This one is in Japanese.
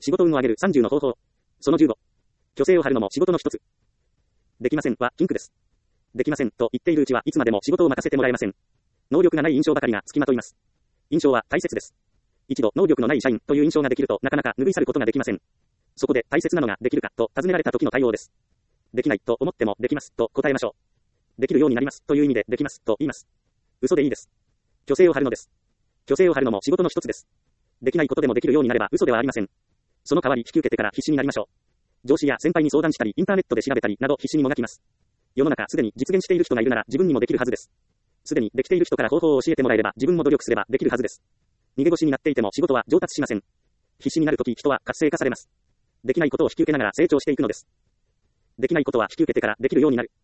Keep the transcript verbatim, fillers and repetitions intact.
仕事運を上げるさんじゅうの方法。そのじゅうご。虚勢を張るのも仕事の一つ。できませんは禁句です。できませんと言っているうちはいつまでも仕事を任せてもらえません。能力がない印象ばかりがつきまといます。印象は大切です。一度能力のない社員という印象ができるとなかなか拭い去ることができません。そこで大切なのができるかと尋ねられた時の対応です。できないと思ってもできますと答えましょう。できるようになりますという意味でできますと言います。嘘でいいです。虚勢を張るのです。虚勢を張るのも仕事の一つです。できないことでもできるようになれば嘘ではありません。その代わり引き受けてから必死になりましょう。上司や先輩に相談したりインターネットで調べたりなど必死にもがきます。世の中すでに実現している人がいるなら自分にもできるはずです。すでにできている人から方法を教えてもらえれば自分も努力すればできるはずです。逃げ腰になっていても仕事は上達しません。必死になるとき人は活性化されます。できないことを引き受けながら成長していくのです。できないことは引き受けてからできるようになる。